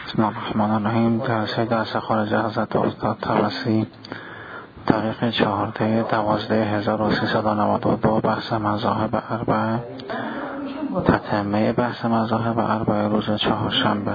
بسم الله الرحمن الرحیم. درس خارج حضرت استاد طبسی تاریخ 4/12/1392 بحث مذاهب اربعه، تتمه بحث مذاهب اربعه روز چهارشنبه.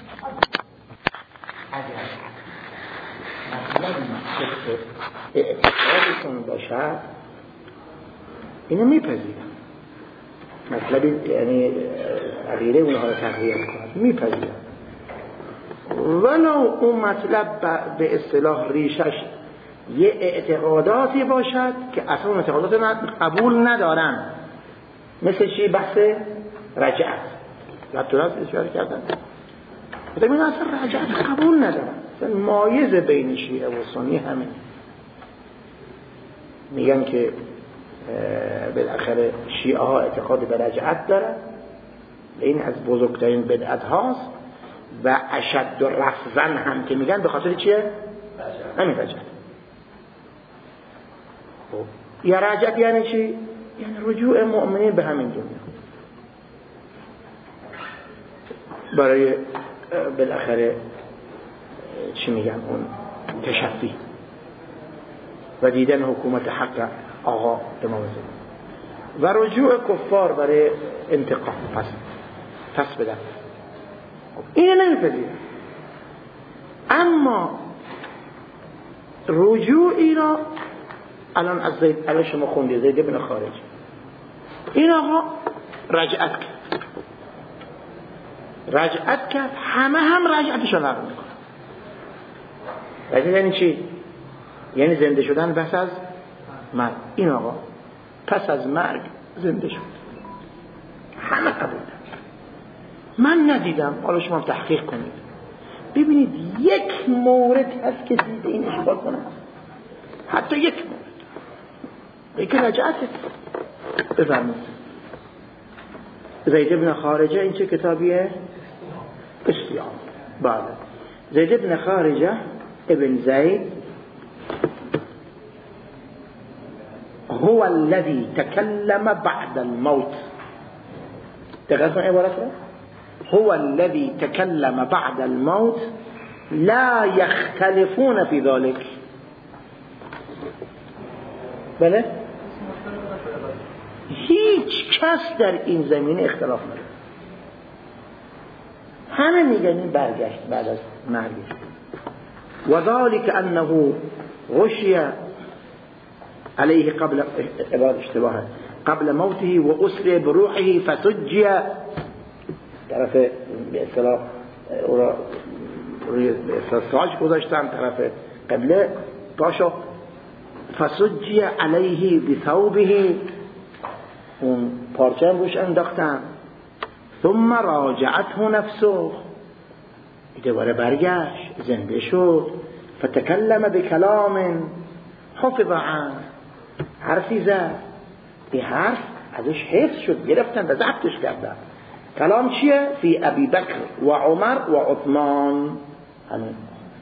اعتقادتون باشد اینو میپذیرم، مطلب یعنی عقیده اونها رو تغییر کنند، میپذیرم، ولو اون مطلب به اصطلاح ریشش یه اعتقاداتی باشد که اصلا اعتقادات قبول ندارن، مثل چی؟ بحث رجعت لطورات اشاره کردن، این اصلا رجعت قبول ندارن، اصلا مایز بین شیعه و سنی همین، میگن که بالاخره شیعه ها اعتقاد به رجعت دارن، این از بزرگترین بدعت هاست و اشد رفضاً هم که میگن به خاطر چیه؟ همین رجعت. یا رجعت یعنی چی؟ یعنی رجوع مؤمنین به همین دنیا برای بالاخره چی میگن اون تشفی و دیدن حکومت حق آقا امام زمان و رجوع کفار برای انتقام پس بدن. اینه نمیپذیرم، اما رجوعی را الان از زید الان شما خوندید زید بن خارج، این آقا رجعت کرد، همه هم رجعتش رو نقل میکنن. رجعت یعنی چی؟ یعنی زنده شدن پس از مرگ. این آقا پس از مرگ زنده شد، همه قبول. من ندیدم، حالا شما تحقیق کنید ببینید یک مورد هست که دیده این اشباه کنه، حتی یک مورد یک رجعته. بفرمایید زید بن خارجه این چه کتابیه؟ استیام. بله، زید بن خارجه ابن زید هو الذي تكلم بعد الموت. دقیقاً عبارت رو هو الذي تكلم بعد الموت لا يختلفون في ذلك. بله، هیچ کس در این زمینه اختلاف نداره، همه میگن این برگشت بعد از مرگش. و ذلك انه غشی علیه قبل عبارت اشتباه قبل موته و اسر بروحه فسجی، طرف به اصطلاح روی ساج گذاشتن طرف قبله پاشو، فسجی علیه بثوبه، اون پارچه روش انداختن. ثم راجعته نفسه، دوباره برگشت زنده شد. فتکلم بکلام حفظ عنه، حرفی زد، این حرف ازش حفظ شد، گرفتن و ضبطش کردن. کلام چیه؟ فی ابی بکر و عمر و عثمان. همین.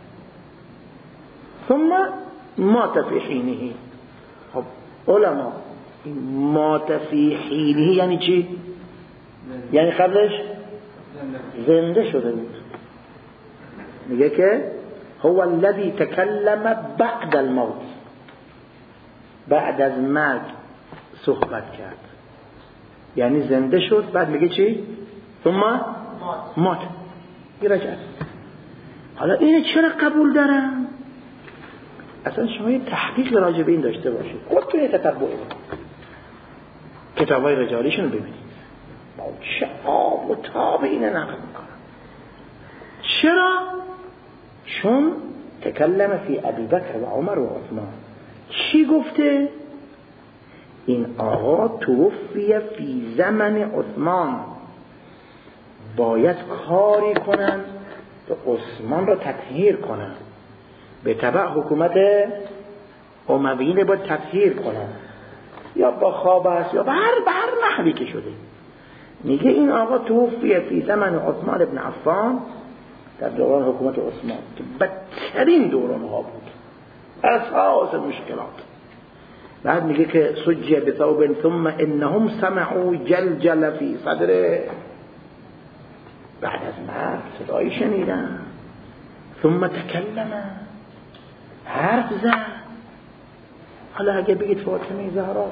ثم مات فی حینه. خب علما مات فی حینه یعنی چی؟ یعنی قبلش زنده شده بود. میگه که هو الذی تکلم بعد الموت، بعد از مرگ صحبت کرد، یعنی زنده شد، بعد میگه چی؟ ثم مات. رجعت. حالا اینه چرا قبول دارم؟ اصلا شما یه تحقیق راجع به این داشته باشید، خودتون یه تتبع کتابای رجالیشون ببینید با چه آب و تاب اینه نقل میکنن. چرا؟ چون تکلم فی ابی بکر و عمر و عثمان. چی گفته؟ این آقا توفی فی زمن عثمان، باید کاری کنن که عثمان را تطهیر کنن، به تبع حکومت امویین باید تطهیر کنن، یا با خواب است یا به هر نحوی که شده. میگه این آقا توفی فی زمن عثمان ابن عفان، در دوران حکومت عثمان که بدترین دوران ها بود، اساس مشکلات. بعد میگه که سجی بثوب ثم انهم سمعوا جلجل فی صدره. بعد از مرگ صدایی شنیدم. ثم تکلم، حرف زد. حالا اگه بگید فاطمه زهرا،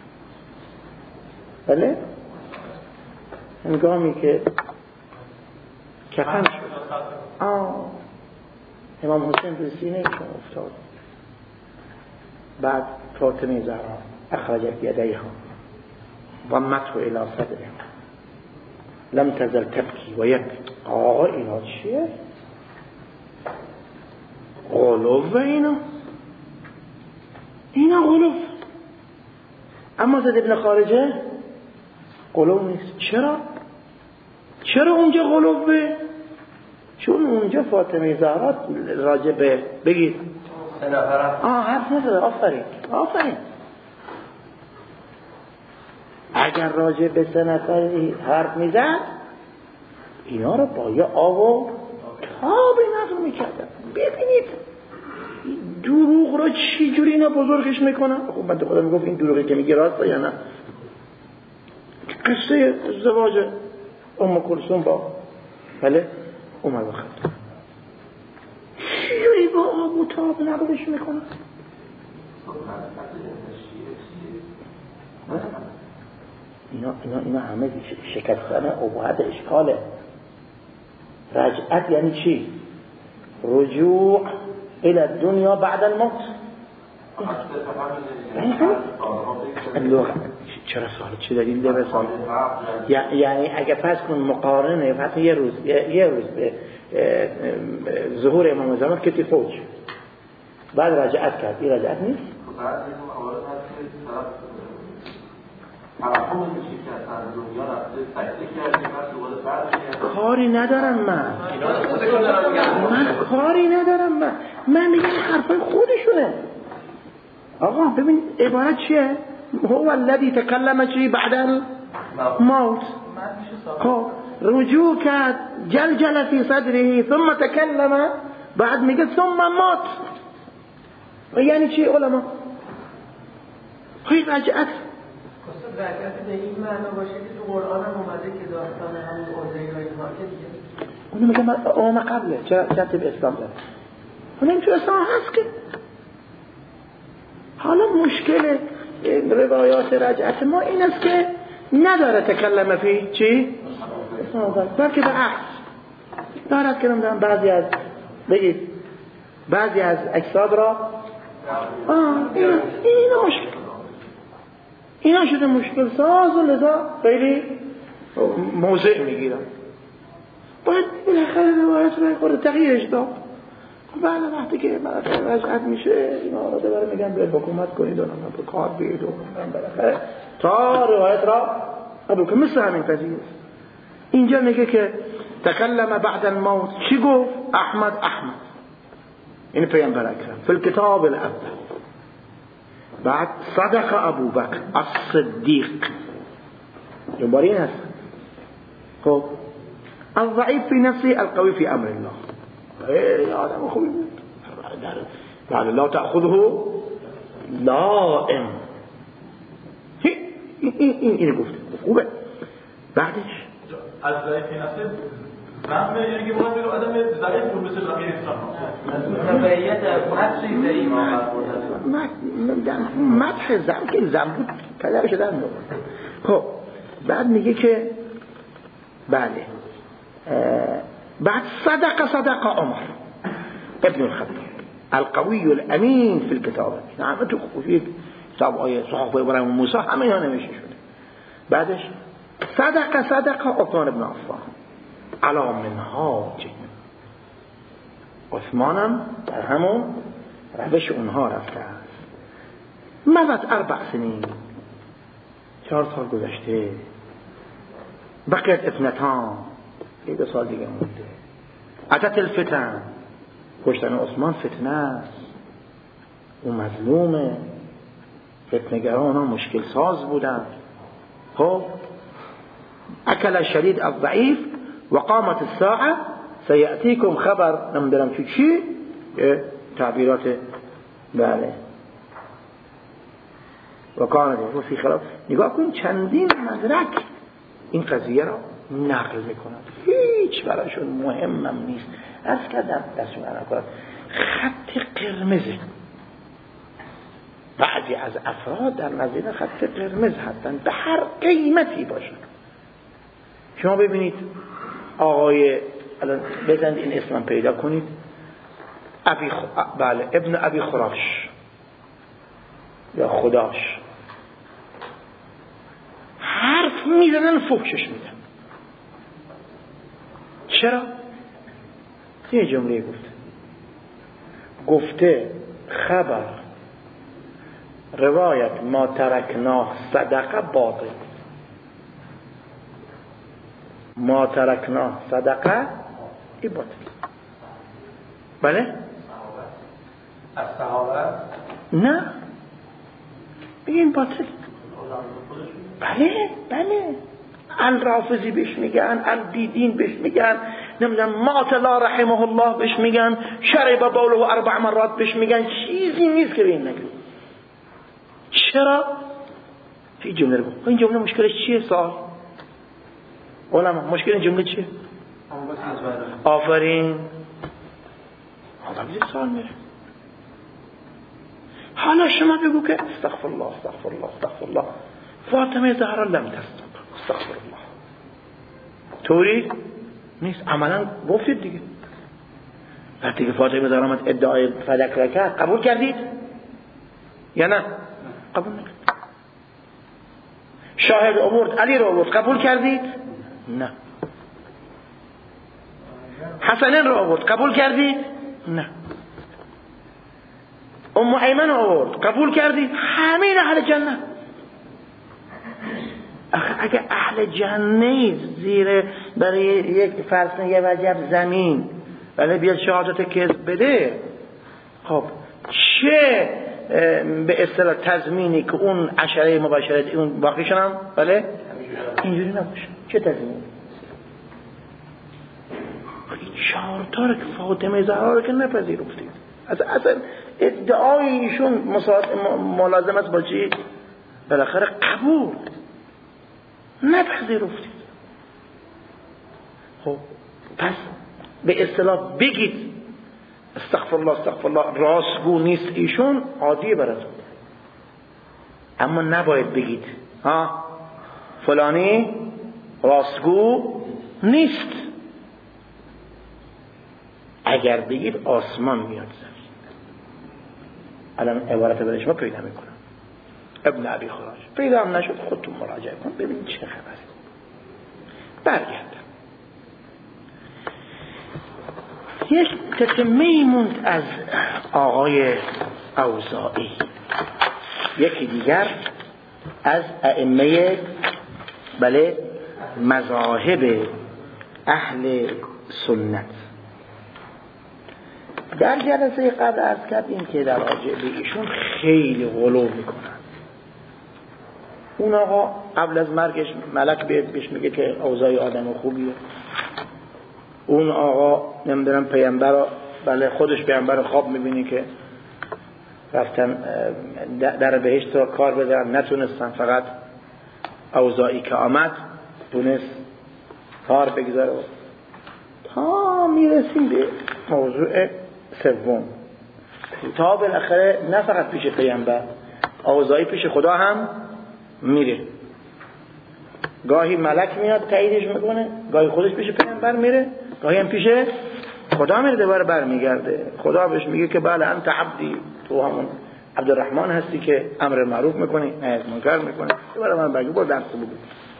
بله، هنگامی که کفن شد امام حسین به سینه ایشون افتاد، بعد فاطمه زهرا اخرجت یدیها ضمته الى صدره لم تزل تبکی و یبکی. اینا چیه؟ غلوه اینا غلوه. اما زید ابن خارجه غلوه نیست. چرا اونجا غلوه؟ چون اونجا فاطمه زهرا راجع به بگید حرف نزده. آفرین. اگر راجع به 3 نفری حرف میزد اینا رو با یه آب و تابی نقل میکردن. ببینید دروغ رو چی جوری اینا بزرگش میکنن. خب من خودم میگفت این دروغی که میگی راسته یا نه. قصه ازدواج ام کلثوم با عمر بن خطاب چی جوری با آب و تاب نقلش میکنن. اینا همه شکستن ابهت اشکاله. رجعت یعنی چی؟ رجوع الى الدنیا بعد الموت. چرا سوال چی داریم ده بسال؟ یعنی اگه پس کن مقارنه حتی یه روز به ظهور امام زمان کتی فوج بعد رجعت کرد. این رجعت نیست؟ کاری ندارم من میگم حرفای خودشونه. آقا ببین عبارت چیه؟ هو الذي تكلم چی بعد الموت. خب رجوع کرد جلجل فی صدره ثم تكلم بعد میگه ثم مات. و یعنی چی علما؟ رجعت به این معنا باشه که تو قرآن هم اومده که داستان همون عزیر و اینها که دیگه اونو میگه من اومه قبله چه به اسلام داره. اون این تو اسلام هست که حالا مشکل روایات رجعت ما این است که نداره تکلم فی چی؟ بلکه به عکس دارد که نمیدونم بعضی از اجساد را اینا مشکل، اینا شده مشکل ساز و لذا خیلی موضع میگیرن. باید بالاخره روایت رو خورده تغییرش داد. بعد وقتی که رجعت میشه اینا را دوباره میگن باید حکومت کنید و به کار بیاید و بالاخره تا روایت را قبول کنید. مثل همین قضیه است. اینجا میگه که تکلم بعد الموت. چی گفت؟ احمد این پیامبر اکرم فی الکتاب الاول. بعد صدق ابو بکر الصدیق دوباره این هست. خب الضعیف فی نفسی القوی فی امر الله. آدم خوبی بود بعد لا تأخذه لائم. این گفته خوبه. بعدش از ضعیف فی نفسی رحمه یعنی که باید بیرو آدم ضعیف بود مثل بقیه انسان تبعیت نفسی ضعیف مدح زن بود پدرش در نو. خب بعد میگه که بله بعد صدق عمر ابن الخطاب القوی الامین فی الكتاب. نعم تو فی کتاب آیه صحف ابراهیم و موسی همه اینا نوشته شده. بعدش صدق عثمان بن عفان علی منهاج. عثمانم در همون روش اونها رفته است. مضت 4 سنین 4 سال گذشته. بقیت اثنتان 2 سال دیگه مونده. اتت الفتن کشتن عثمان فتنه است. اون مظلومه. فتنگران ها مشکل ساز بودن. خب اکل الشدید الضعیف و قامت الساعه سیأتیکم خبر. نمیدونم چی تعبیرات بله و کانت فی خلاف. نگاه کن چندین مدرک این قضیه را نقل میکنن، هیچ براشون مهمم نیست. از کردم دستون کنم خط قرمزه. بعضی از افراد در نظر خط قرمز هستن به هر قیمتی باشن. شما ببینید آقای الان بزنید این اسم پیدا کنید، بله ابن ابی خراش یا خداش، حرف میزنن فحشش میدن. چرا؟ یه جمله گفته خبر روایت ما ترکناه صدقه باطل، ما ترکناه صدقه ای باطل. بله؟ از صحابه؟ نه بگین باطل. بله بله، الرافضی بهش میگن، الدیدین بهش میگن، نمیدونم معتلا رحمه الله بهش میگن، شرب بوله 4 مرات بهش میگن، چیزی نیست که بین نگه. چرا؟ این جمله رو این جمله مشکلش چیه؟ سوال علما مشکل این جمله چیه؟ آفرین. حالا بیدید سوال میره. حالا شما بگو که استغفر الله استغفر الله استغفر الله فاطمه زهرا لم تستب استغفر الله، طوری نیست. عملا گفتید دیگه. وقتی که فاطمه زهرا آمد ادعای فلک را کرد قبول کردید یا نه؟ قبول نکردید. شاهد آورد علی را آورد قبول کردید؟ نه. حسنین را آورد قبول کردید؟ نه. ام ایمن آورد قبول کردید؟ همین اهل جنت. اگه اهل جنت زیر برای یک فرض یه وجب زمین ولی بیاد شهادت کذب بده، خب چه به اصطلاح تضمینی که اون عشره مباشرت اون باقی شدن؟ بله اینجوری نباشه. چه تضمینی؟ 4 تا که فاطمه زهرا رو که نپذیرفتید. اصلا ادعای ایشون ملازمت با چی؟ بالاخره قبول نپذیرفتید. خب پس به اصطلاح بگید استغفر الله استغفر الله، راستگو نیست ایشون، عادیه براتون. اما نباید بگید فلانی راستگو نیست. اگر بگید آسمان میاد زمین. الان عبارت برای شما پیدا میکنم. ابن ابی خراش پیدا هم نشد، خودتون مراجعه کن ببینید چه خبره. برگردم. یک تتمه موند از آقای اوزاعی، یکی دیگر از ائمه بله مذاهب اهل سنت. در جلسه قبل عرض کردیم که در راجع به ایشون خیلی غلو میکنن. اون آقا قبل از مرگش ملک بهش میگه که اوزاعی آدم خوبیه. اون آقا نمیدونم پیامبر بله خودش پیامبر خواب میبینی که رفتن در بهشت رو کار بذارن نتونستن، فقط اوزاعی که آمد تونست کار بگذاره. تا میرسیم به موضوع سوم، تا بالاخره نه فقط پیش پیامبر، اوزاعی پیش خدا هم میره. گاهی ملک میاد تاییدش میکنه، گاهی خودش پیش پیامبر میره، گاهی هم پیش خدا میره، دوباره برمیگرده. خدا بهش میگه که بله انت عبدی، تو همون عبدالرحمن هستی که امر معروف میکنی نهی از منکر میکنی، دوباره من بگو برو درس بگو.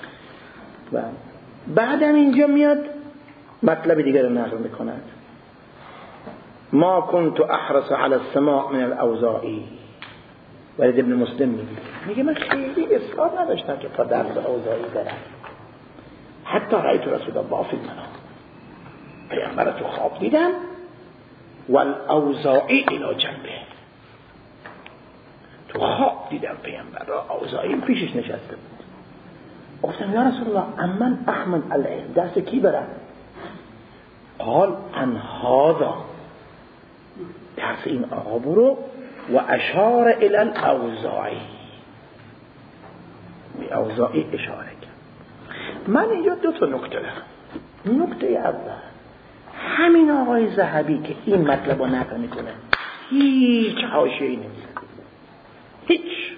بعدم اینجا میاد مطلب دیگر رو نقل میکند. ما كنت احرص على السماع من الاوزاعی. ولید ابن مسلم میگه من خیلی اصرار نداشتم که تا درس اوزاعی برم، حتی رأیت رسول الله فی المنام، پیامبر تو خواب دیدم والاوزاعی الی جنبه، تو خواب دیدم پیامبر را، اوزاعی پیشش نشسته بود. گفتم یا رسول الله امن احمد العلم، درس کی برم؟ قال ان هذا، درس این آقا برو. و اشار الى الاوزاعی، به اوزاعی اشاره کرد. من اینجا 2 نکته دارم. نکته اول، همین آقای ذهبی که این مطلب رو نقل میکنه هیچ حاشیه‌ای نمیزنه، هیچ.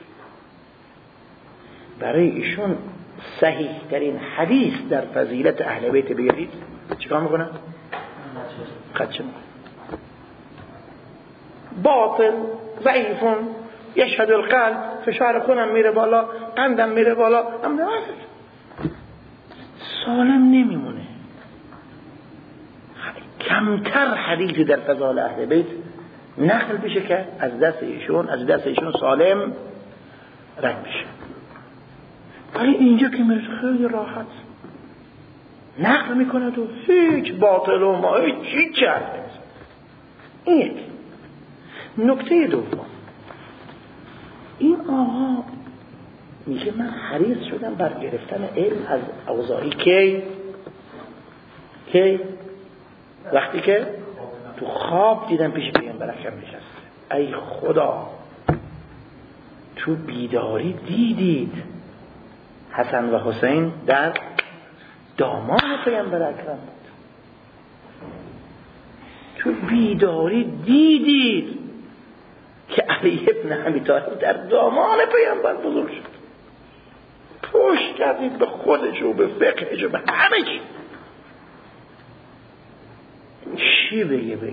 برای ایشون صحیح ترین حدیث در فضیلت اهل بیت بیارید چیکار میکنن؟ خدشه میکنن. باطل، ضعیفون، یشهد القلب، فشار خونم میره بالا، قندم میره بالا، سالم نمیمونه. کمتر حدیثی در فضائل اهل بیت نقل بشه که از دست ایشون سالم رد بشه. ولی اینجا که میرسه خیلی راحت نقل میکنه تو هیچ باطل و ما هیچ حرف نمیزنه. این یک. نکته دوم، این آقا میگه من حریص شدم بر گرفتن علم از اوزاعی. کی وقتی که تو خواب دیدم پیش پیغمبر اکرم نشسته. ای خدا، تو بیداری دیدید حسن و حسین در دامان پیغمبر اکرم بود. تو بیداری دیدید که علی ابن ابی طالب در دامان پیغمبر بزرگ شد. پشت کردید به خودش و به فقهش و به همه چی. چی بگه به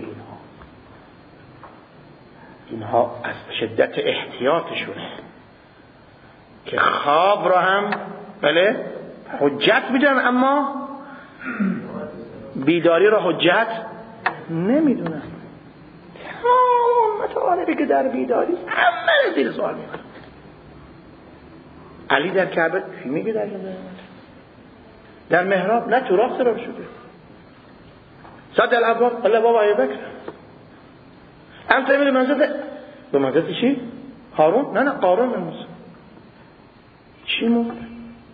اینها از شدت احتیاطشونه که خواب را هم بله حجت میدونن اما بیداری را حجت نمیدونن. تمام مطالبی که در بیداری همه زیر سوال میبرن. علی در کعبه چی میگه؟ در محراب نه تو راه سراب شده. صد الابواب الله بابا ابی بکر انت میری به منزلت چی؟ هارون؟ نه قارون موسی. چی موند؟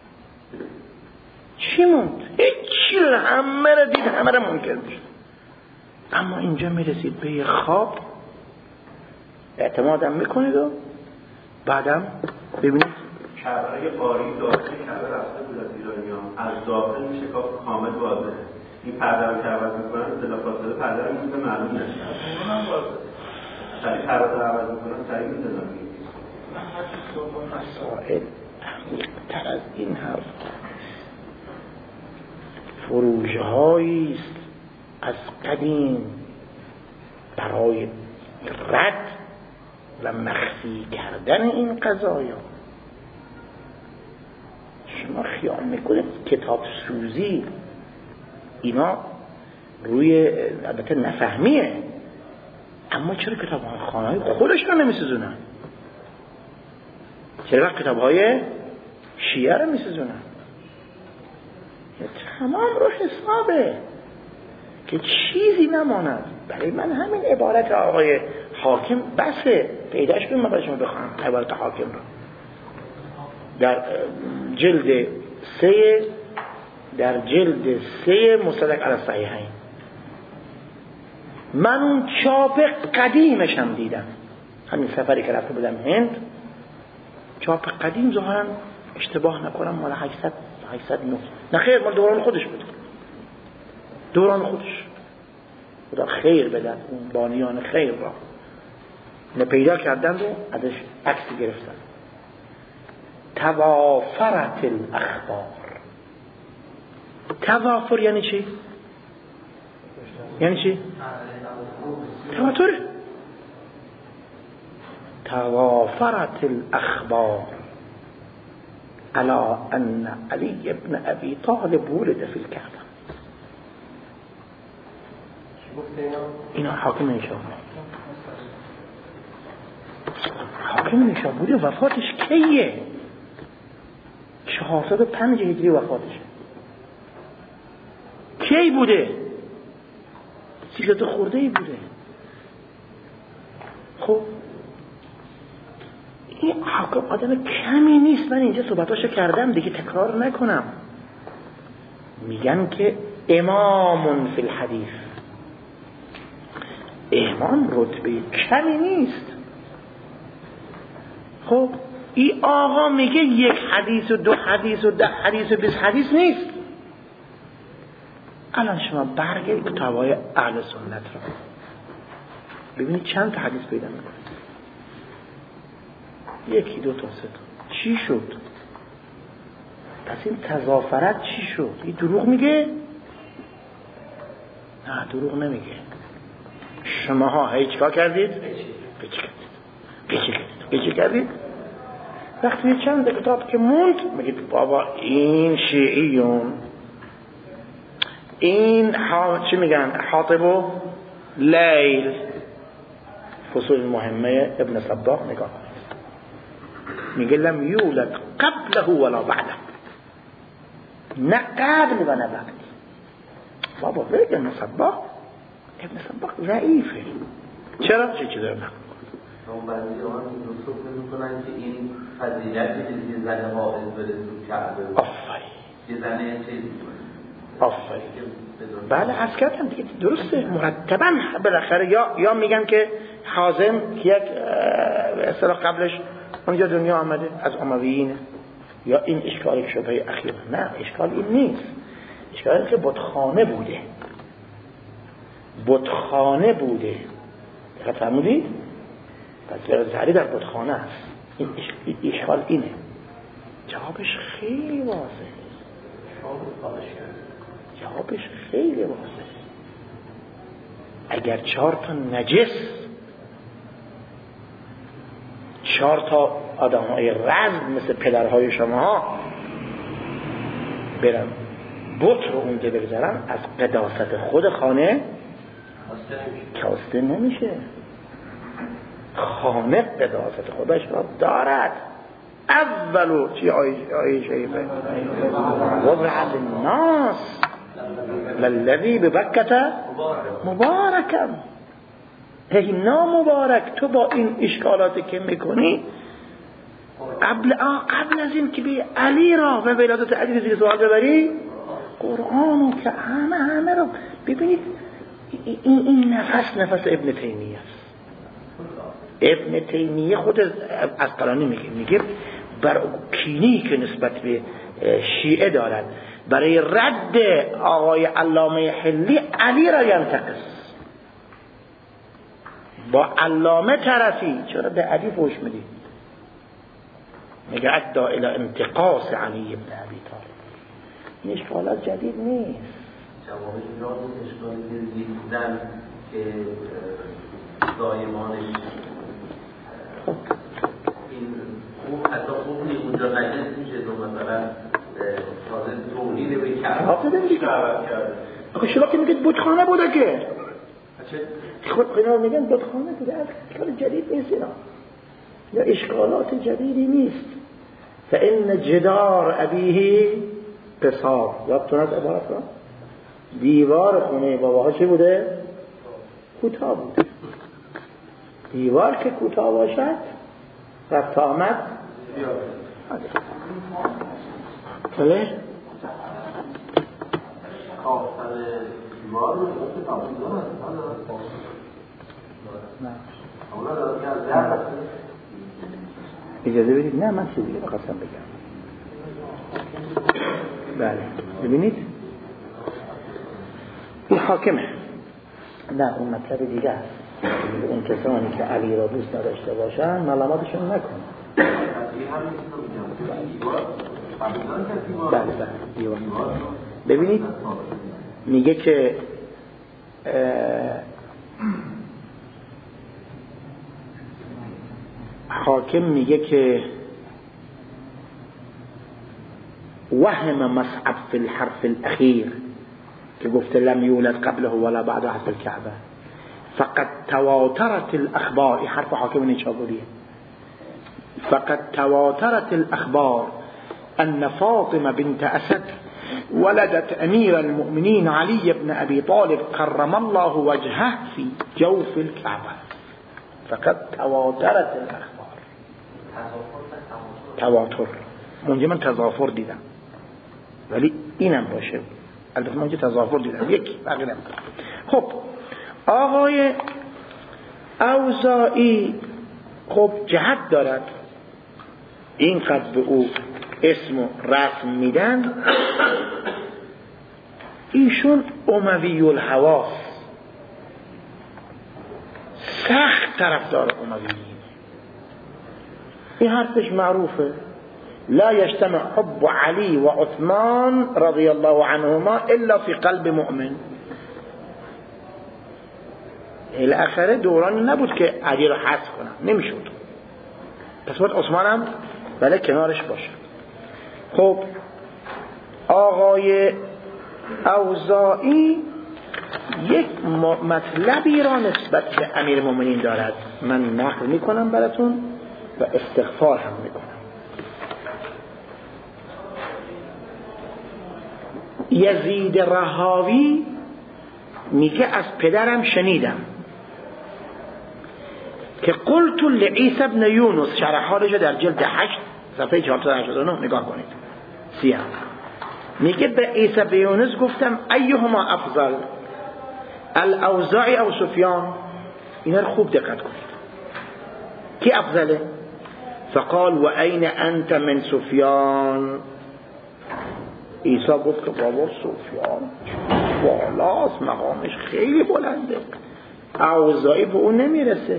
هیچی رو همه رو دید، همه رو منکر میشد. اما اینجا میرسید به یه خواب اعتمادم میکنید و بعدم ببینید کعبه قاری داخل کعبه رفته بود از ایرانیان، از داخل میشه کامل واضحه. این پرده رو که عوض میکنن اطلاع فاصله پرده رو میکنن معلوم نشه. اونم واضحه. شاید پرده رو عوض میکنن سریع میزنن. مسائل عمیق‌تر از این حرف، فروژه‌هایی است از قدیم برای رد و مخفی کردن این قضایا. شما خیال میکنید کتاب سوزی اینا روی البته نفهمیه، اما چرا کتابخانه‌های خودش رو نمیسوزونن؟ چرا کتاب‌های شیعه رو میسوزونن؟ تمام رو حسابه که چیزی نماند. برای من همین عبارت آقای حاکم بسه، پیداش کنم برای شما بخوام عبارت حاکم رو در جلد 3 مصدق علی الصحیحین. من اون چاپ قدیمش هم دیدم، همین سفری که رفته بودم هند، چاپ قدیم ظاهرا اشتباه نکنم مال 809 نه خیر مال دوران خودش بود، دوران خودش. خدا خیر بدن اون بانیان خیر را اینو پیدا کردند و ازش عکس گرفتن. توافرت الاخبار. توافر یعنی چی؟ تواتر. توافرت الاخبار على ان علی ابن ابی طالب ولد فی الكعبه. اینا حاکم نیشابوری وفاتش کیه؟ 405 هجری وفاتشه. کی بوده؟ 300 خورده ای بوده. خب این حاکم آدم کمی نیست. من اینجا صحبتاشو کردم دیگه تکرار نکنم. میگن که امام فی الحدیث، امام رتبه کمی نیست. خب این آقا میگه 1 حدیث و 2 حدیث و 10 حدیث و 20 حدیث نیست. الان شما برگردید کتاب‌های اهل سنت رو ببینید چند تا حدیث پیدا می‌کنید. یکی دو تا سه تا. چی شد؟ پس این تضافرت چی شد؟ این دروغ میگه؟ نه دروغ نمیگه. شماها هیچ کار کردید؟ قیچی کردید؟ وقتی چند کتاب که موند میگید بابا این شیعیون، این چی میگن؟ حاطب و لیل. فصول مهمه ابن صباغ نگاه کنید، میگه لم یولد قبله ولا بعده، نه قبل و نه بعد. بابا بگه ابن صباغ ضعیفه. چرا؟ چه چیزی رو نکنه؟ اون بعضی آن نصوص میکنن که این فضیلتی که زن حائض بره تو کعبه، آفرین، یه زنه چیزی آفرین. بله عرض کردم دیگه، درسته. مرتبا بالاخره یا میگن که حازم که یک اصطلاح قبلش اونجا دنیا آمده از امویین، یا این اشکال شبهه اخیر. نه اشکال این نیست، اشکال این که بتخانه بوده. دقیق فرمودید؟ پس زهری در بتخانه است. این اشکال اینه. جوابش خیلی واضحه. اگر 4 تا نجس، 4 تا آدم‌های رزم مثل پدرهای شما برن بت رو اونجا بگذارن، از قداست خود خانه کاسته نمیشه. خانه قداست خودش را دارد. اولو چی آیه شریفه وضع للناس للذی ببکت مبارکم. ای نامبارک، تو با این اشکالاتی که میکنی قبل از این که به علی را و ولادت علی زیر سوال ببری، قرآنو که همه رو ببینید. این نفس ابن تیمیه است. ابن تیمیه خود عسقلانی میگه بر کینی که نسبت به شیعه دارد برای رد آقای علامه حلی علی را ینتقص. با علامه طرفی چرا به علی فوش میدی؟ میگه ادعا الی انتقاص علی ابن ابی طالب. این اشکالات جدید نیست. جوابش را بود اشکالی که دیدن که دایمانش این خوب حتی خوب نی اونجا نجس میشه تو مثلا تازه تولید به کرد. آخه شما که میگید بتخانه بوده که خود اینا میگن بتخانه بوده، اشکال جدید نیست اینا، یا اشکالات جدیدی نیست. فإن جدار ابیه قصار. یادتون از عبارت را؟ دیوار خونه باباها چی بوده؟ کوتاه بود. دیوار که کوتاه باشد رفت آمد بله؟ کافتر دیوار رو گفت تابیدون نه اجازه بدید. نه من چیزی بخواستم بگم. بله ببینید این حاکمه. نه اون مطلب دیگه است. اون کسانی که علی را دوست نداشته باشن ملامتشون نکن. بله دیوار. ببینید میگه که حاکم میگه که وهم مصعب في الحرف الاخير که گفته لم یولد قبله ولا بعده حرف الكعبه فقد تواترت الاخبار. این حرف حاکم نیشابوریه. فقد تواترت الاخبار ان فاطمه بنت اسد ولدت امير المؤمنين علي بن ابي طالب كرم الله وجهه في جوف الكعبه. فقد تواترت الاخبار. تواتر منجه من تضافر دیدم ولی اینم باشه. البته منجه تضافر دیدم یکی بقیه نمیدونم. خب آقای اوزاعی خب جهت دارد، اینقدر به او اسم و رسم میدن ایشون اموی الحواس، سخت طرفدار امویین. این حرفش معروفه، لا يجتمع حب علی و عثمان رضی الله عنهما الا في قلب مؤمن. الاخره دورانی نبود که علی رو حذف کنم، نمیشد، پس باید عثمان هم بله کنارش باشه. خب آقای اوزاعی یک مطلبی را نسبت به امیرالمومنین دارد، من نقل میکنم براتون و استغفار هم میکنم. یزید رهاوی میگه از پدرم شنیدم که قلت لعیسی ابن یونس، شرح حالش در جلد 8 صفحه 489 نگاه کنید، سیاه میگه به عیسی ابن یونس گفتم ایهما افضل، الاوزاعی او سفیان؟ اینا رو خوب دقت کنید، کی افضله؟ فقال و این انت من سفیان؟ عیسی گفت که بابا سفیان بالاست، مقامش خیلی بلنده، اوزاعی به اون نمیرسه.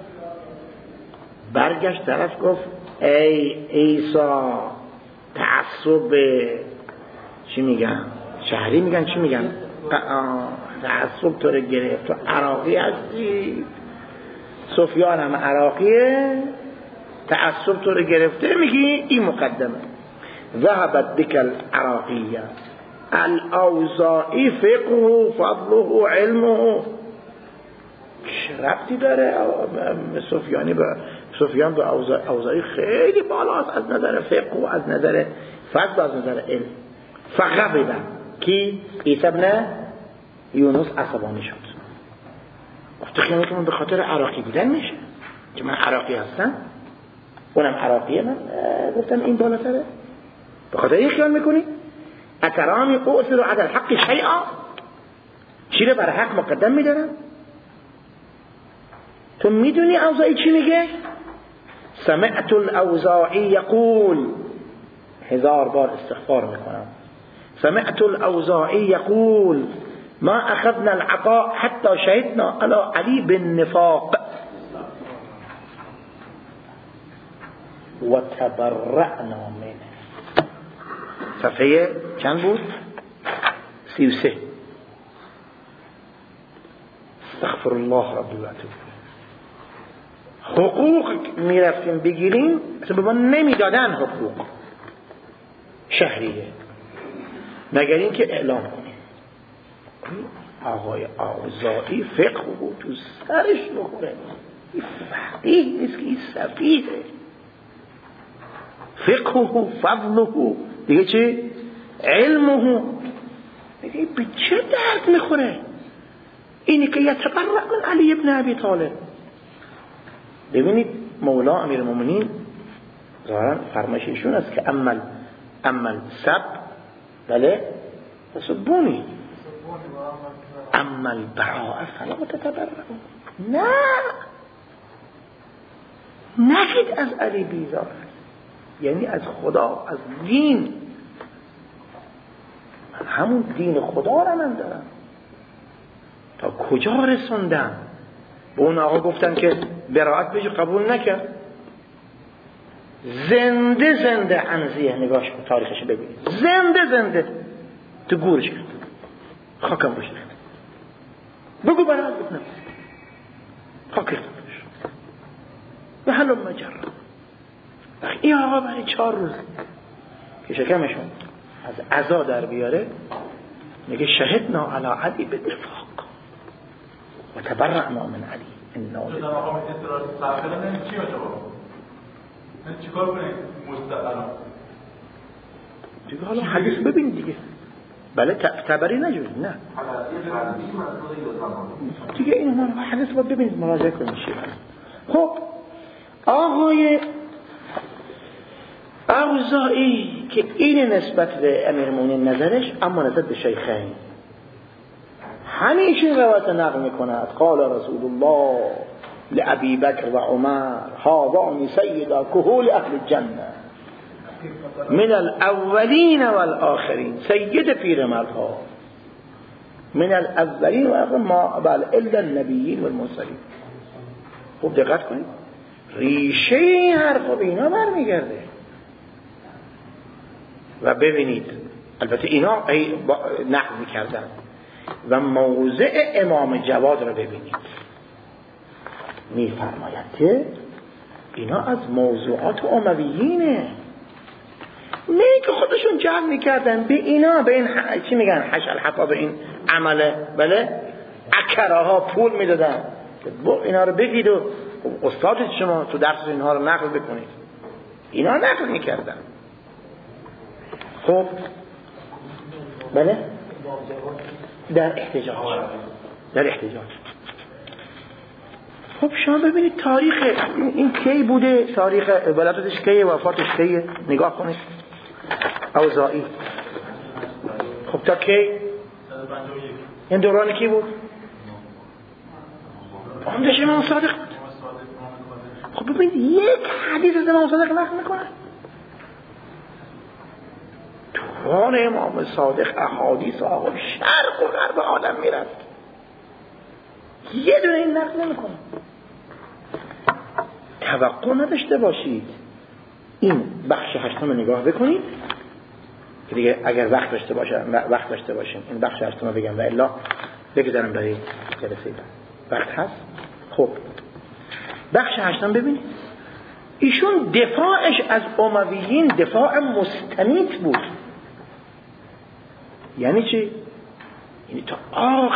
برگشت طرف گفت ای عیسی، تعصب چی میگن؟ شهری میگن چی میگن؟ تعصب تو رو گرفت، تو عراقی هستی، سفیان هم عراقیه، تعصب تو رو گرفته، میگی این مقدمه. ذهبت بك العراقیه، الاوزاعی فقه فضله علمه. چه ربطی داره سفیان به اوزاعی خیلی بالاست از نظر فقه و از نظر فضل و از نظر علم. فغضب کی؟ عیسی ابن یونس عصبانی شد، گفت خیلی که من به خاطر عراقی بودن میشه که من عراقی هستم، اونم عراقیه، من گفتم این بالاتره، به خاطر این خیال میکنی؟ اترامی اؤثر علی الحق شیئا، چی رو برای حق مقدم میدارم؟ تو میدونی اوزاعی چی میگه؟ سمعت الاوزاعی یقول، 1000 بار استغفار میکنم، سمعت الاوزاعی یقول ما اخذنا العطاء حتى شهدنا على علی بالنفاق و تبرأنا منه. صفحه چند بود؟ 33. استغفر الله ربی و اتوب. حقوق میرفتیم بگیریم اصلا به ما نمیدادن، حقوق شهریه، مگر این که اعلام کنیم. آقای اوزاعی فقه بود تو سرش بخوره، این فقیه نیست که این سفیه. فقه و فضله دیگه چه؟ علمه دیگه به چه درد میخوره؟ اینی که یتبرأ من علی ابن ابی طالب. ببینید مولا امیرالمومنین ظاهرا فرمایش ایشون است که اما سب بله تسبونی، اما البراء فلا تتبرأ. نه نگید از علی بیزار، یعنی از خدا، از دین. من همون دین خدا را من دارم. تا کجا رسوندم؟ به اون آقا گفتن که براءت بهش قبول نکرد، زنده عنزیه، نگاش کن تاریخش ببینید، زنده تو گورش کرد، خاکم روش ریخت، بگو براءت بکنم، خاک ریخت روش و حلم مجرد. این آقا برای 4 روز که شکمشون از عزا در بیاره میگه شهدنا علی علی بالنفاق و تبرأنا من علی. شدن آقا اعتراض سرخیلن چی باشه بابا؟ من چیکار کنیم مستقلا؟ دیگه حالا حدیث ببین دیگه، بله تبری نجوری، نه دیگه این حدیث رو ببینید، مراجعه کنید. خب آقای اوزاعی که این نسبت به امیرالمومنین نظرش، اما نسبت به شیخین همیشه روایت نقل میکند قال رسول الله لابی بکر و عمر هذان سیدا کهول اهل الجنه من الاولین والآخرین، سید پیرمردها من الاولین و آخر ما بل الا النبیین و المرسلین. خوب دقت کنید، ریشه این حرفا به اینا برمیگرده. و ببینید البته اینا نقد میکردن و موضع امام جواد را ببینید، میفرماید که اینا از موضوعات امویینه، نه که خودشون جمع میکردن به اینا، به این چی میگن حش الحفا، به این عمله بله اکراها پول میدادن اینا رو بگید و استاد شما تو درس اینها رو نقل بکنید. اینا نقل میکردن. خب بله در احتجاج خب شما ببینید تاریخ این کی بوده، تاریخ ولادتش کی، وفاتش کی، نگاه کنید. اوزاعی خب تا کی؟ این دوران کی بود؟ عمدش امام صادق. خب ببینید یک حدیث از امام صادق نقل میکنه. توان امام صادق احادیث آقا شرق و غرب عالم میرفت، یه دونه این نقل نمیکنه. توقع نداشته باشید این بخش هشتم نگاه بکنید که دیگه اگر وقت داشته باشیم این بخش هشتم بگم و الا بگذارم برای جلسه بعد. وقت هست؟ خب بخش هشتم ببینید، ایشون دفاعش از امویین دفاع مستمیت بود. یعنی چی؟ یعنی تا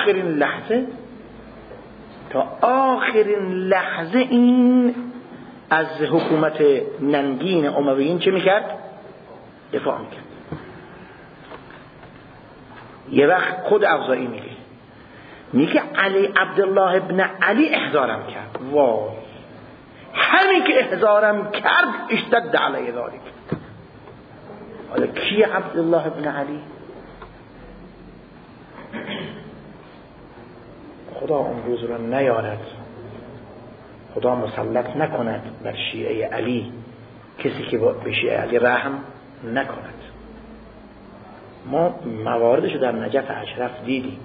آخرین لحظه این از حکومت ننگین امویین چه میکرد؟ دفاع میکرد. یه وقت خود اوزاعی میگه علی عبدالله ابن علی احضارم کرد. وای همین که احضارم کرد اشتد علی ذالک. حالا کی عبدالله ابن علی؟ خدا اون روز رو نیارد، خدا مسلط نکند بر شیعه علی کسی که به شیعه علی رحم نکند. ما مواردش در نجف اشرف دیدیم.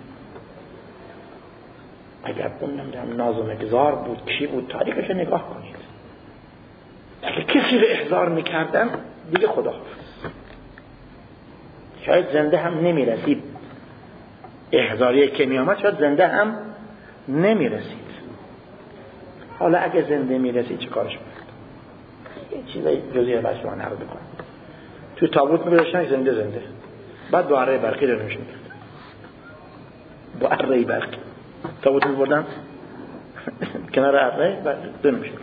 اگر اون ناز و مگذار بود کی بود تاریخش نگاه کنید. اگر کسی رو احضار میکردن دیگه خدا حافظ، شاید زنده هم نمیرسید. احضاریه که میامد شاید زنده هم نمیرسید. حالا اگه زنده میرسید چه کارش میکرد؟ یه چیزای جزئی بچه ها نقل بکنم. توی تابوت میگذاشتن زنده بعد با اره برقی دونش میکرد. با اره برقی تابوت میبردن کنار اره دونش میکرد.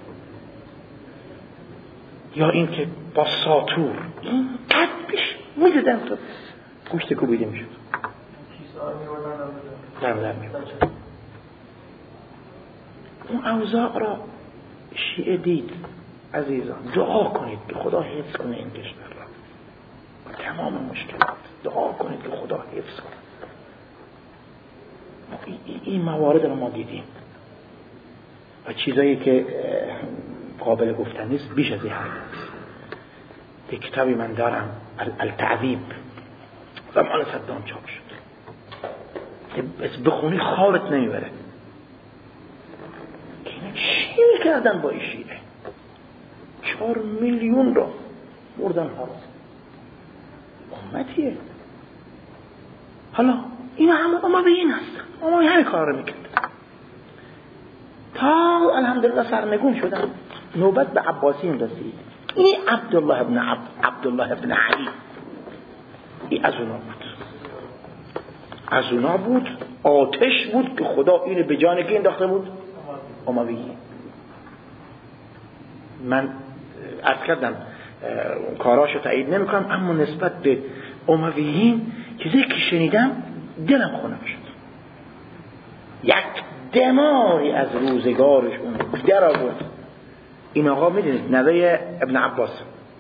یا این که با ساتور این قدبش میدادن تو گوشت کوبیده میشد. اون اوضاع را شیعه دید. عزیزان دعا کنید که خدا حفظ کنه این کشور را با تمام مشکلات. دعا کنید که خدا حفظ کنه. این موارد را ما دیدیم و چیزایی که قابل گفتن نیست بیش از این حد. یک کتابی من دارم التعذیب زمان صدام چاپ شد، بخونی خوابت نمیبره. چی میکردن با این شیعه؟ 4 میلیون رو بردن حرام. امتیه. حالا این همه امویین هستن، امویین همه کار رو میکردن تا الحمدلله سرنگون شدن. نوبت به عباسیین رسید. این عبدالله ابن علی این از اونا بود. آتش بود که خدا اینو به جان کی انداخته بود؟ امویین. من عرض کردم کاراشو تایید نمی کنم، اما نسبت به امویین چیزی که شنیدم دلم خنک شد. یک دماری از روزگارشون در آورد. این آقا میدونید نوه ابن عباس،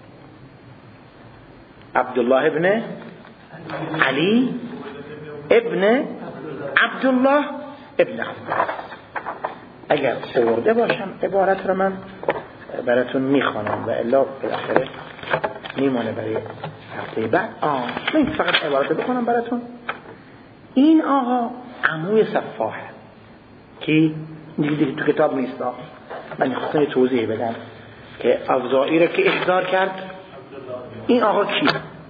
عبدالله ابن علی ابن عبدالله ابن عباس. اگر آورده باشم عبارت رو من براتون میخوانم و الا بالاخره میمانه برای هفته بعد. من فقط عبارت بخونم براتون. این آقا عموی صفاح که دیگه تو کتاب نیست، من خواستم توضیح بدم که افزائی رو که احضار کرد. این آقا کی؟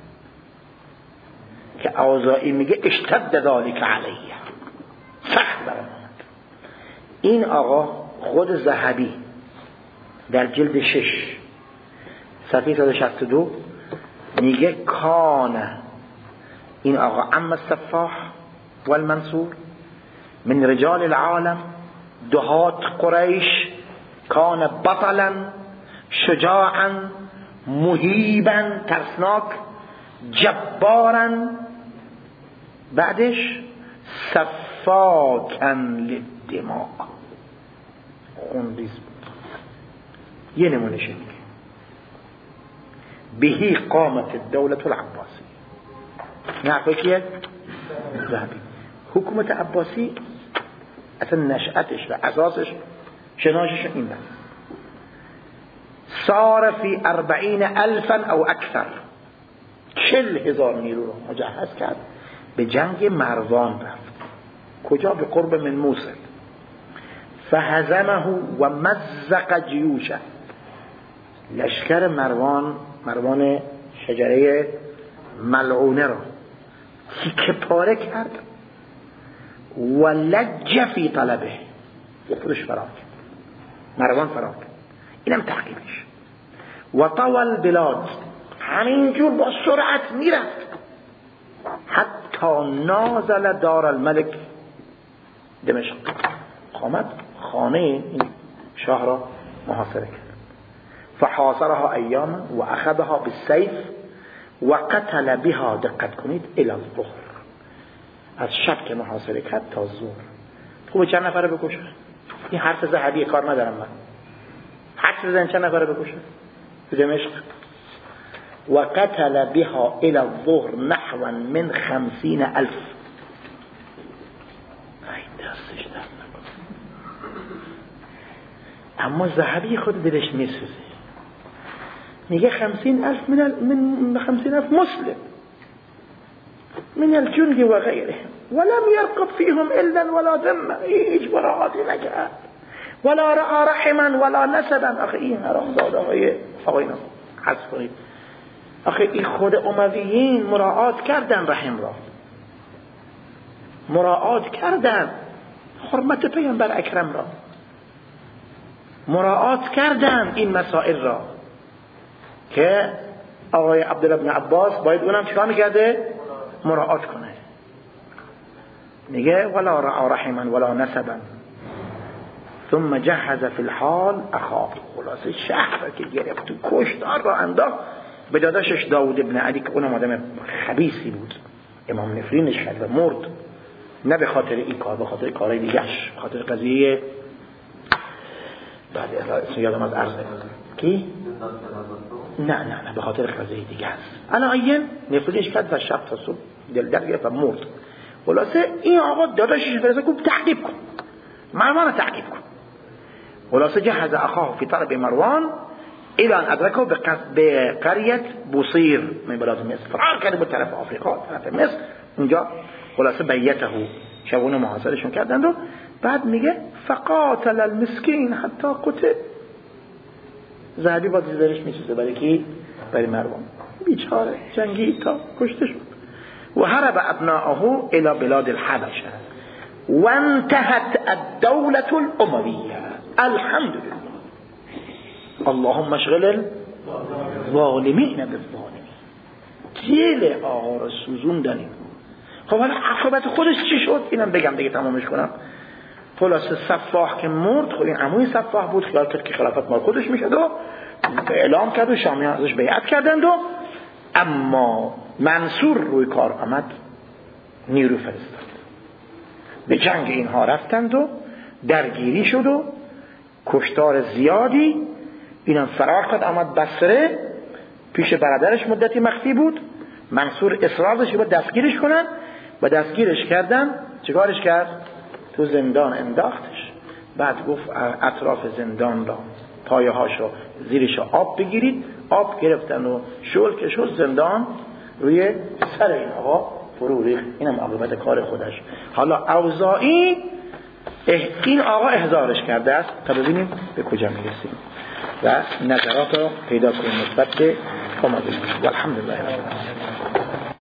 که افزائی میگه اشتد ذالک علیه، سخت برام. این آقا خود ذهبی در جلد 6 صفحه 162 میگه کان این آقا عم الصفاح والمنصور من رجال العالم دهات قریش، کان بطلا شجاعا مهیبا ترسناک جبارا، بعدش صفاکا للدماء، خونریز بود. یه نمونه شد بهی قامت الدولة العباسی. نعرفه کیه؟ ذهبی. حکومت عباسی اصلا نشأتش و اساسش شناشش این بود. صار فی 40,000 او اکثر، 40,000 نیرو رو مجهز کرد، به جنگ مروان رفت. کجا؟ به قرب من موصل. فهزمه و مزق جیوشه، لشکر مروان شجره ملعونه رو تیکه پاره کرد و لج فی طلبه، یه خودش فرار کرد، مروان فرار کرد. اینم تحقیبش. و طول بلاد، همینجور با سرعت میرفت حتی نازل دار الملک دمشق، آمد خانه این شاه را محاصره کرد. فحاصرها ایاما و اخذها بالسیف و قتل بها، دقت کنید، الى الظهر، از شب که محاصره کرد تا ظهر. خوبه چند نفره بکشه؟ این حرف ذهبی، کار ندارم من، حرف بزن چند نفره بکشه تو دمشق. و قتل بها الى الظهر نحو من 50,000. دستش در نکن. اما ذهبی خود دلش میسوزه، میگه 50,000 من 50,000 مسلم من الجند و غیره ولم يرقب فيهم الا ولا ذمه، هیچ براعاتی نکرد، ولا رعا رحما ولا نسبا. آخه این حرامزاده های آقاینا حذف کنید، آخه این خود امویین مراعات کردن رحم را، مراعات کردن حرمت پیامبر اکرم را، مراعات کردن این مسائل را که آقای عبدالله بن عباس باید اونم چیکار میکرده؟ مراعات کنه. میگه ولا رعا رحما ولا نسبا ثم جهز فی الحال اخاه. خلاصه شهر که گرفت و کشتار را انداخت به داداشش داود ابن علی که اونم آدم خبیثی بود، امام نفرینش کرد و مرد، نه به خاطر این کار، به خاطر کارهای دیگه‌اش، به خاطر قضیه بعد اسم یادم از عرض کی؟ نه به خاطر قضیه دیگه است. انا این نفرینش کرد و شب تا صبح دل در گرفت و مرد. خلاصه این آقا داداشش فرسته گفت تعقیب کن، مروان تعقیب کن. خلاصه جهز اخاه فی طلب مروان الى ان ادرکه به قریه بوصیر من بلاد مصر، فرار کرد به طرف آفریقا، طرف مصر. اونجا خلاصه بیته شبونه محاصرشون کردند و بعد میگه فقاتل المسکین حتی قتل. ذهبی با دیدارش میسوزه برای کی؟ برای مروان، بیچاره جنگی تا کشته شد. و هرب ابناءه الى بلاد الحبشه و انتهت الدولة الامویه. الحمدلله، اللهم اشغل الظالمین بالظالمین. جیل آقا رو سوزوندنیم. خب حالا عاقبت خودش چی شد؟ اینم بگم دیگه تمامش کنم. خلاصه صفاح که مرد، خب این عموی صفاح بود، خیال کرد که خلافت مال خودش میشد و اعلام کرد و شامیان ازش بیعت کردند. و اما منصور روی کار آمد، نیرو فرستاد، به جنگ اینها رفتند و درگیری شد و کشتار زیادی. اینم فرار کرد آمد بصره، پیش برادرش مدتی مخفی بود. منصور اصرار داشت با دستگیرش کنن و دستگیرش کردن. چیکارش کرد؟ تو زندان انداختش. بعد گفت اطراف زندان را، پایه هاشو زیرش آب بگیرید. آب گرفتن و شل که شد زندان روی سر این آقا فرو ریخت. اینم عاقبت کار خودش. حالا اوزاعی این آقا احضارش کرده است تا ببینیم به کجا میرسیم و نظرات رو پیدا کنیم نسبت به آمادگی. والحمدلله رب العالمین.